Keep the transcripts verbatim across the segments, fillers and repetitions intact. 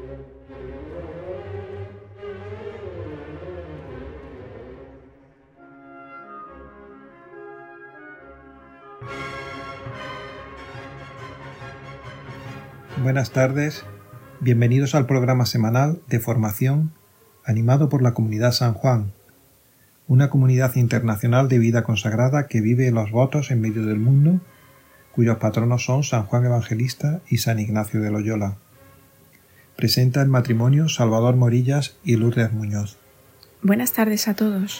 Buenas tardes, bienvenidos al programa semanal de formación animado por la Comunidad San Juan, una comunidad internacional de vida consagrada que vive los votos en medio del mundo, cuyos patronos son San Juan Evangelista y San Ignacio de Loyola. Presenta el matrimonio Salvador Morillas y Lourdes Muñoz. Buenas tardes a todos.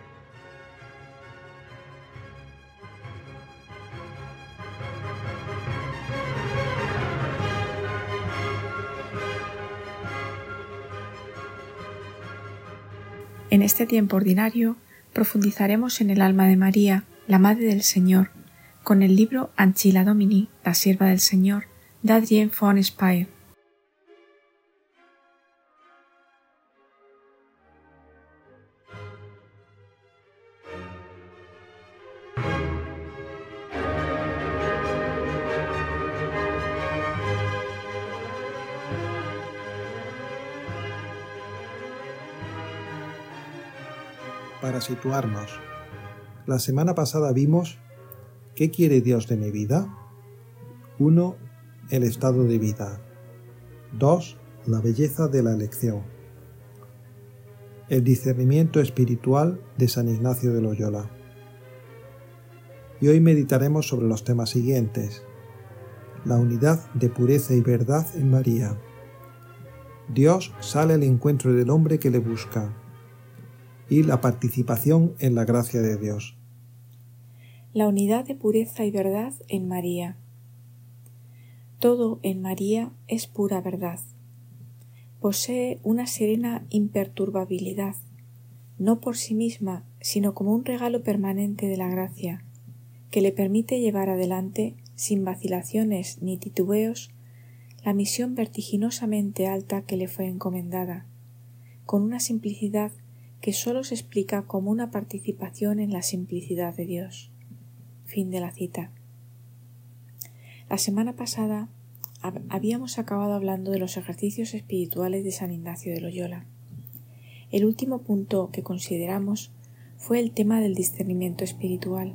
En este tiempo ordinario profundizaremos en el alma de María, la Madre del Señor, con el libro Ancilla Domini, la sierva del Señor, de Adrienne von Speyr. Para situarnos, la semana pasada vimos ¿qué quiere Dios de mi vida? uno. El estado de vida. dos. La belleza de la elección. El discernimiento espiritual de San Ignacio de Loyola. Y hoy meditaremos sobre los temas siguientes: la unidad de pureza y verdad en María. Dios sale al encuentro del hombre que le busca. Y la participación en la gracia de Dios. La unidad de pureza y verdad en María. Todo en María es pura verdad. Posee una serena imperturbabilidad, no por sí misma, sino como un regalo permanente de la gracia, que le permite llevar adelante, sin vacilaciones ni titubeos, la misión vertiginosamente alta que le fue encomendada, con una simplicidad que sólo se explica como una participación en la simplicidad de Dios. Fin de la cita. La semana pasada hab- habíamos acabado hablando de los ejercicios espirituales de San Ignacio de Loyola. El último punto que consideramos fue el tema del discernimiento espiritual.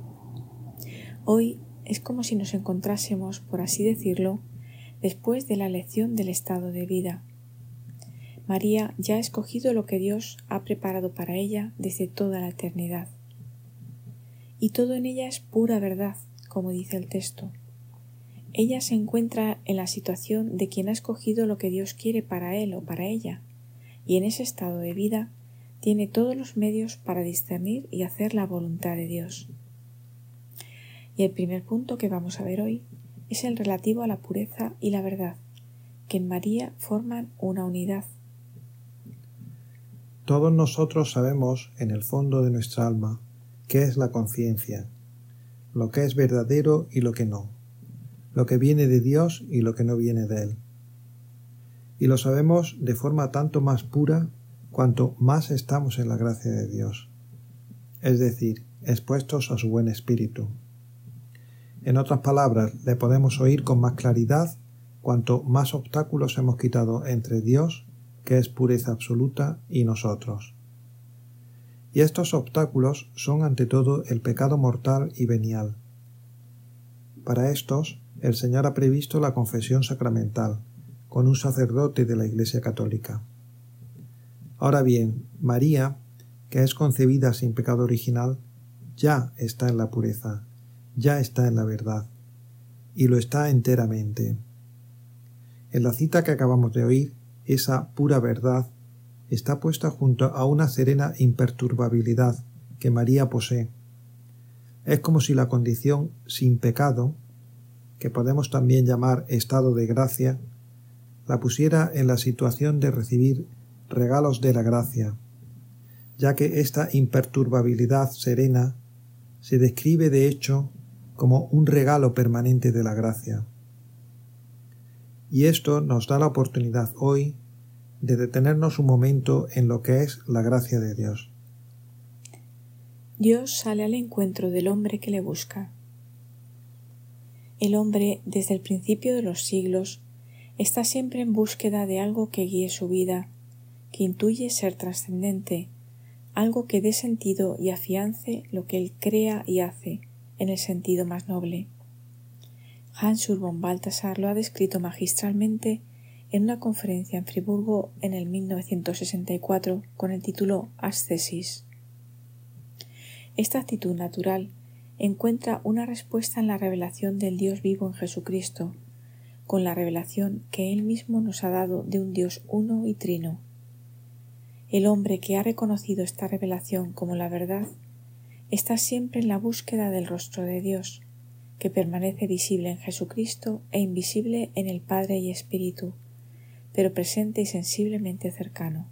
Hoy es como si nos encontrásemos, por así decirlo, después de la elección del estado de vida. María ya ha escogido lo que Dios ha preparado para ella desde toda la eternidad. Y todo en ella es pura verdad, como dice el texto. Ella se encuentra en la situación de quien ha escogido lo que Dios quiere para él o para ella, y en ese estado de vida tiene todos los medios para discernir y hacer la voluntad de Dios. Y el primer punto que vamos a ver hoy es el relativo a la pureza y la verdad, que en María forman una unidad. Todos nosotros sabemos en el fondo de nuestra alma qué es la conciencia, lo que es verdadero y lo que no, lo que viene de Dios y lo que no viene de Él. Y lo sabemos de forma tanto más pura cuanto más estamos en la gracia de Dios, es decir, expuestos a su buen espíritu. En otras palabras, le podemos oír con más claridad cuanto más obstáculos hemos quitado entre Dios, que es pureza absoluta, y nosotros. Y estos obstáculos son ante todo el pecado mortal y venial. Para estos, el Señor ha previsto la confesión sacramental, con un sacerdote de la Iglesia Católica. Ahora bien, María, que es concebida sin pecado original, ya está en la pureza, ya está en la verdad, y lo está enteramente. En la cita que acabamos de oír, esa pura verdad está puesta junto a una serena imperturbabilidad que María posee. Es como si la condición sin pecado, que podemos también llamar estado de gracia, la pusiera en la situación de recibir regalos de la gracia, ya que esta imperturbabilidad serena se describe de hecho como un regalo permanente de la gracia. Y esto nos da la oportunidad hoy de detenernos un momento en lo que es la gracia de Dios. Dios sale al encuentro del hombre que le busca. El hombre, desde el principio de los siglos, Está siempre en búsqueda de algo que guíe su vida, que intuye ser trascendente, algo que dé sentido y afiance lo que él crea y hace en el sentido más noble. Hans Urban Balthasar lo ha descrito magistralmente en una conferencia en Friburgo en el mil novecientos sesenta y cuatro con el título Ascesis. Esta actitud natural encuentra una respuesta en la revelación del Dios vivo en Jesucristo, con la revelación que Él mismo nos ha dado de un Dios uno y trino. El hombre que ha reconocido esta revelación como la verdad está siempre en la búsqueda del rostro de Dios, que permanece visible en Jesucristo e invisible en el Padre y Espíritu, pero presente y sensiblemente cercano.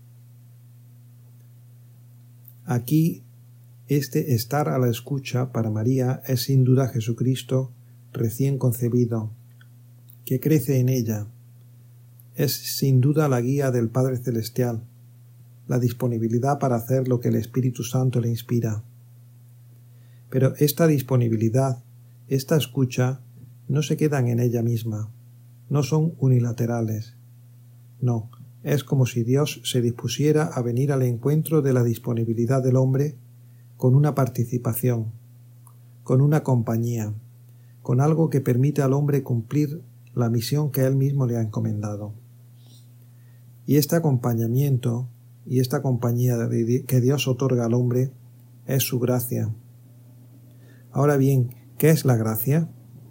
Aquí, este estar a la escucha para María es sin duda Jesucristo recién concebido, que crece en ella. Es sin duda la guía del Padre Celestial, la disponibilidad para hacer lo que el Espíritu Santo le inspira. Pero esta disponibilidad, esta escucha, no se quedan en ella misma, no son unilaterales. No, es como si Dios se dispusiera a venir al encuentro de la disponibilidad del hombre con una participación, con una compañía, con algo que permite al hombre cumplir la misión que él mismo le ha encomendado. Y este acompañamiento y esta compañía que Dios otorga al hombre es su gracia. Ahora bien, ¿qué es la gracia?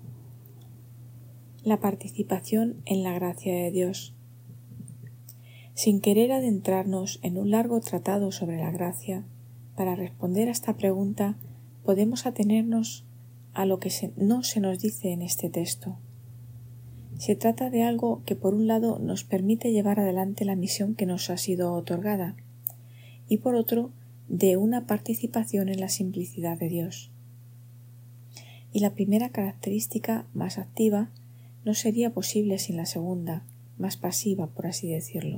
La participación en la gracia de Dios. Sin querer adentrarnos en un largo tratado sobre la gracia, para responder a esta pregunta podemos atenernos a lo que se, no se nos dice en este texto. Se trata de algo que por un lado nos permite llevar adelante la misión que nos ha sido otorgada y por otro de una participación en la simplicidad de Dios. Y la primera característica, más activa, no sería posible sin la segunda, más pasiva, por así decirlo.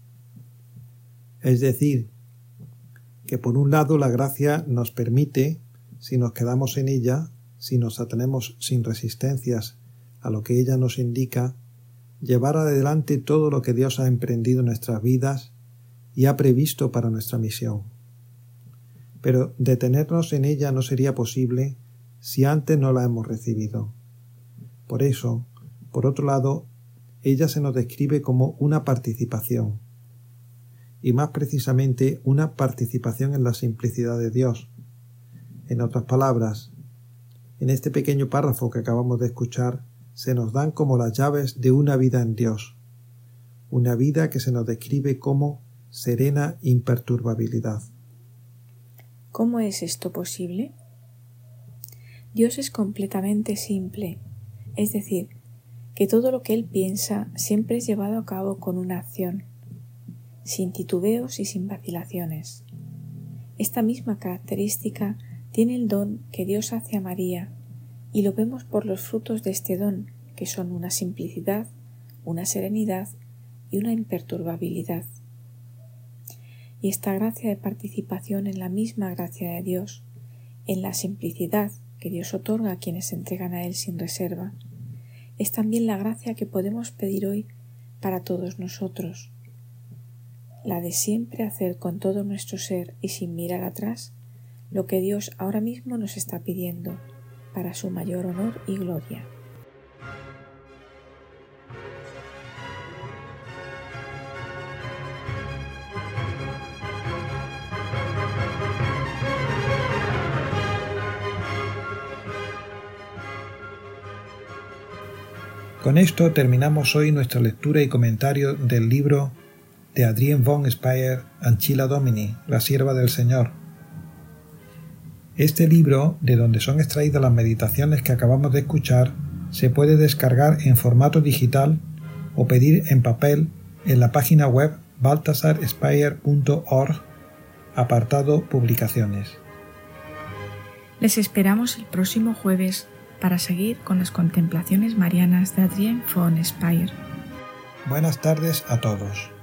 Es decir, que por un lado la gracia nos permite, si nos quedamos en ella, si nos atenemos sin resistencias a lo que ella nos indica, llevar adelante todo lo que Dios ha emprendido en nuestras vidas y ha previsto para nuestra misión. Pero detenernos en ella no sería posible si antes no la hemos recibido. Por eso, por otro lado, ella se nos describe como una participación, y más precisamente una participación en la simplicidad de Dios. En otras palabras, en este pequeño párrafo que acabamos de escuchar, se nos dan como las llaves de una vida en Dios, una vida que se nos describe como serena imperturbabilidad. ¿Cómo es esto posible? Dios es completamente simple, es decir, que todo lo que Él piensa siempre es llevado a cabo con una acción, sin titubeos y sin vacilaciones. Esta misma característica tiene el don que Dios hace a María, y lo vemos por los frutos de este don, que son una simplicidad, una serenidad y una imperturbabilidad. Y esta gracia de participación en la misma gracia de Dios, en la simplicidad que Dios otorga a quienes se entregan a Él sin reserva, es también la gracia que podemos pedir hoy para todos nosotros, la de siempre hacer con todo nuestro ser y sin mirar atrás lo que Dios ahora mismo nos está pidiendo para su mayor honor y gloria. Con esto terminamos hoy nuestra lectura y comentario del libro de Adrienne von Speyr, Ancilla Domini, la sierva del Señor. Este libro, de donde son extraídas las meditaciones que acabamos de escuchar, se puede descargar en formato digital o pedir en papel en la página web balthasar speyer punto org, apartado Publicaciones. Les esperamos el próximo jueves para seguir con las contemplaciones marianas de Adrienne von Speyr. Buenas tardes a todos.